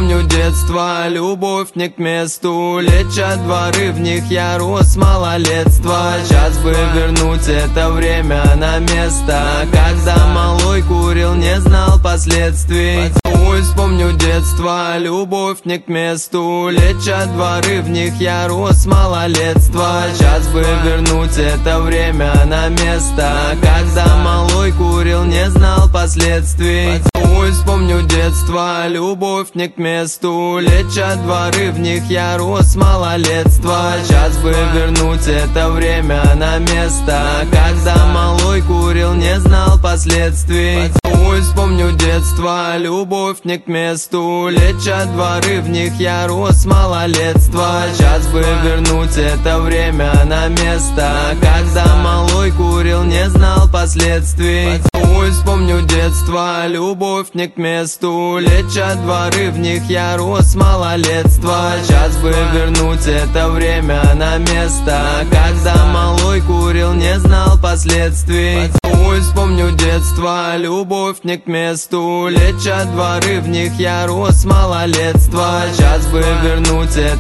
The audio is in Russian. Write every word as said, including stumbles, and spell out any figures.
вспомню детство, любовь не к месту. Лечат дворы, в них я рос с малолетства. Сейчас бы вернуть это время на место, когда малой курил, не знал последствий. Ой, вспомню детство, любовь не к месту. Лечат дворы, в них я рос с малолетства. Сейчас бы вернуть это время на место, когда малой курил, не знал последствий. Ой, вспомню детство, любовь не к месту. Лечат дворы, в них я рос с малолетства. Сейчас бы вернуть это время на место, когда малой курил, не знал последствий. Ой, вспомню детство, любовь не к месту. Лечат дворы, в них я рос с малолетства. Сейчас бы вернуть это время на место, когда малой курил, не знал последствий. Ой, вспомню детство, любовь не к месту. Лечат дворы, в них я рос с малолетства. Сейчас бы вернуть это время на место, когда малой курил, не знал последствий. Ой, вспомню детство, любовь не к месту. Лечат дворы, в них я рос с малолетства. Сейчас бы вернуть это